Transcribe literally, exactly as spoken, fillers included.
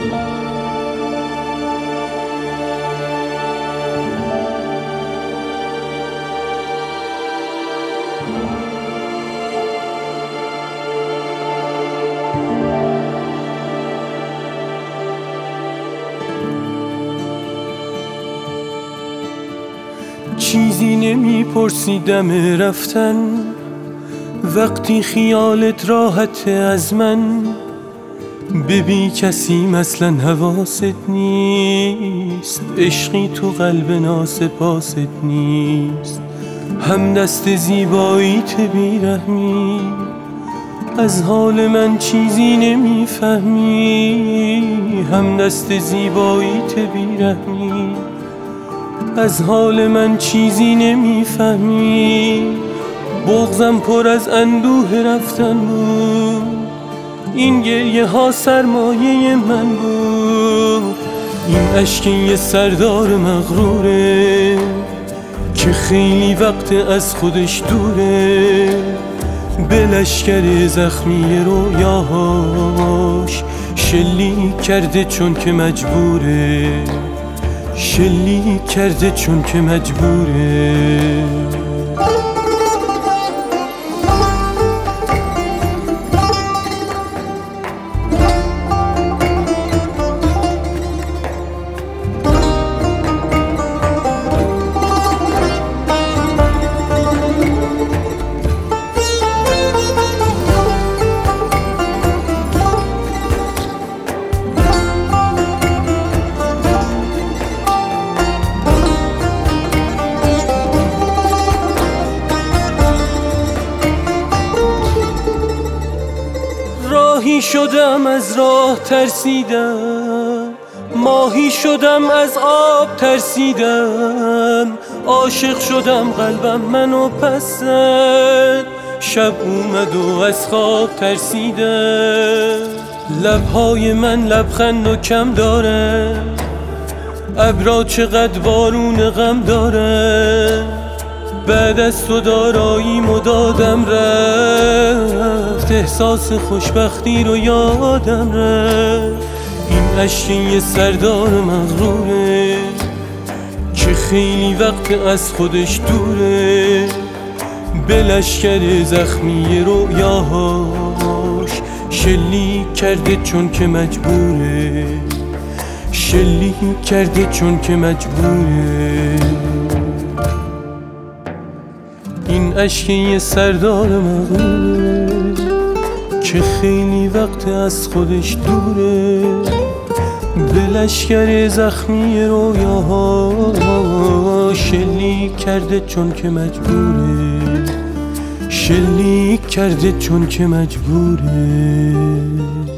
چیزی نمیپرسیدم رفتن وقتی خیالت راحته از من. ببین کسی مثلا حواست نیست، عشقی تو قلب ناسپاست نیست. هم دست زیباییت بیرحمی، از حال من چیزی نمیفهمی. هم دست زیباییت بیرحمی، از حال من چیزی نمیفهمی. بغضم پر از اندوه رفتن بود، این گریه ها سرمایه من بود. این اشک یه سردار مغروره که خیلی وقت از خودش دوره. به لشکر زخمی رویاهاش شلیک کرده چون که مجبوره، شلیک کرده چون که مجبوره. راهی شدم از راه ترسیدم، ماهی شدم از آب ترسیدم. عاشق شدم قلبم منو پس زد، شب اومد و از خواب ترسیدم. لبهای من لبخند و کم داره، ابرا چقدر بارون غم داره. بعد از تو داراییم و دادم رفت، احساس خوشبختی رو یادم رفت. این اشک یه سردار مغروره که خیلی وقت از خودش دوره. به لشکر زخمی رویاهاش شلیک کرده چون که مجبوره، شلیک کرده چون که مجبوره. این اشک یه سردار مغروره که خیلی وقت از خودش دوره. به لشکر زخمی رویاها شلیک کرده چون که مجبوره، شلیک کرده چون که مجبوره.